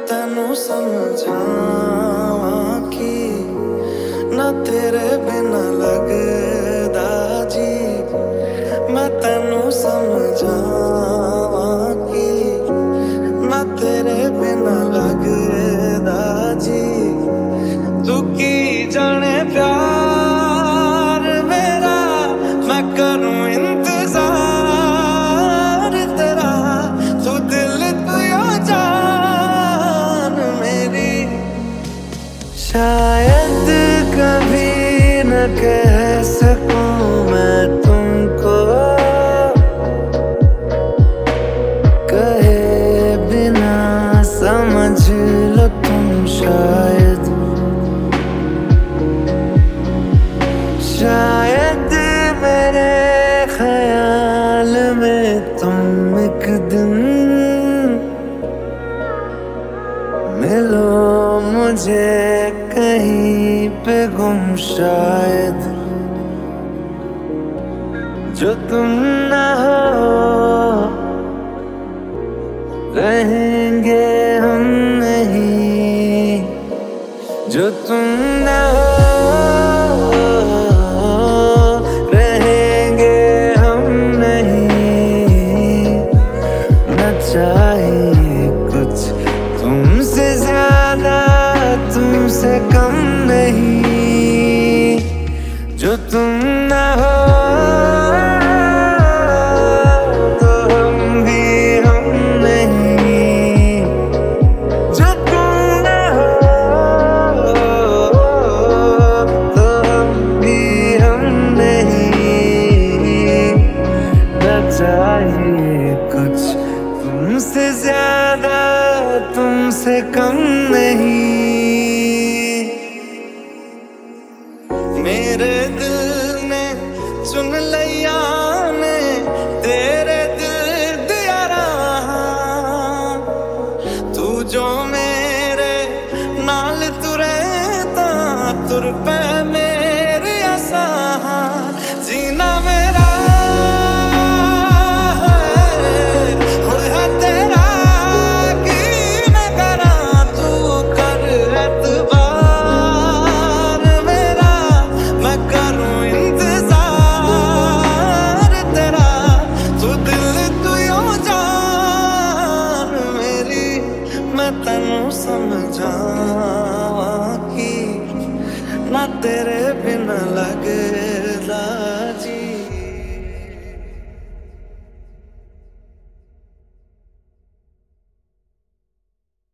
तेनू समझावां कि ना तेरे बिना लगदा जी। मैं तेनू समझावां कि ना तेरे बिना लगदा जी। तू की जाने प्यार मेरा, मैं करूं इंतजार तेरा। तू दिल तू यो जान मेरी। शायद कभी न कह सकूं मैं तुमको, कहे बिना समझ लो तुम शायद। शायद मेरे ख्याल में तुम एक दिन मिलो मुझे कहीं पे गुम शायद। जो तुम ना हो रहेंगे हम नहीं। जो तुम ना हो रहेंगे हम नहीं। न चाहिए कुछ तुमसे ज्यादा, तुमसे कम नहीं। जो तुम ना हो तो हम भी हम नहीं। जो तुम ना हो तो हम भी हम नहीं। न चाहिए कुछ तुमसे ज्यादा, तुमसे कम नहीं। मेरे दिल